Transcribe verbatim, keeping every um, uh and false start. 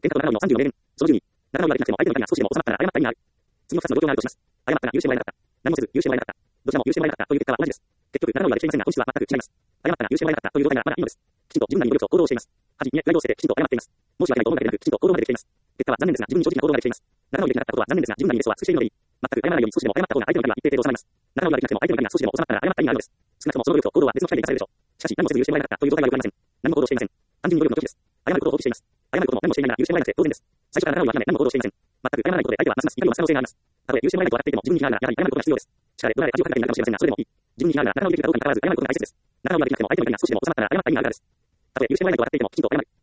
喧嘩と仲直りのさんじゅうよねん。そのじゅうに、仲直りができなくても相手の怒りが少しでも収まったら謝った意味がある。次のふたつの状況があるとします。謝ったが許してもらえなかった。何もせず許してもらえなかった。どちらも許してもらえなかったという結果は同じです。結局、仲直りはできていませんが、本質は全く違います。謝ったが許してもらえなかったという状態ならまだいいのです。きちんと自分なりの努力と行動をしています。はち、に、プライドを捨ててきちんと謝っています。申し訳ないと思うだけでなく、きちんと行動までできています。結果は残念ですが、自分に正直な行動ができています。仲直りできなかったことは残念ですが、自分なりにベストは尽くしているのでいい。全く謝らないように少しでも謝った方が相手の怒りは一定程度収まります。仲直りができなくても相手の怒りが少しでも収まったら謝った意味があるのです。少なくともその努力と行動は別の機会で生かされるでしょう。しかし、何もせず許してもらえなかったという状態は良くありません。何も行動していません。単純に努力の時です。謝ることを放棄しています。謝ることも何もしていないなら許してもらえなくて当然です。最初から仲直りは諦め何も行動していません。全く謝らないことで相手はますます怒りを増す可能性があります。たとえ許してもらえないと分かっていても自分に非難がやはり謝ることが必要です。力で怒られ恥をかけたりになるかもしれませんが、それでもいい。自分に非難が仲直りできるかどうかに関わらず謝ることが大切です。仲直りができなくても相手の怒りが少しでも収まったら謝った意味があるからです。たとえ許してもらえないと分かっていてもきちんと謝る。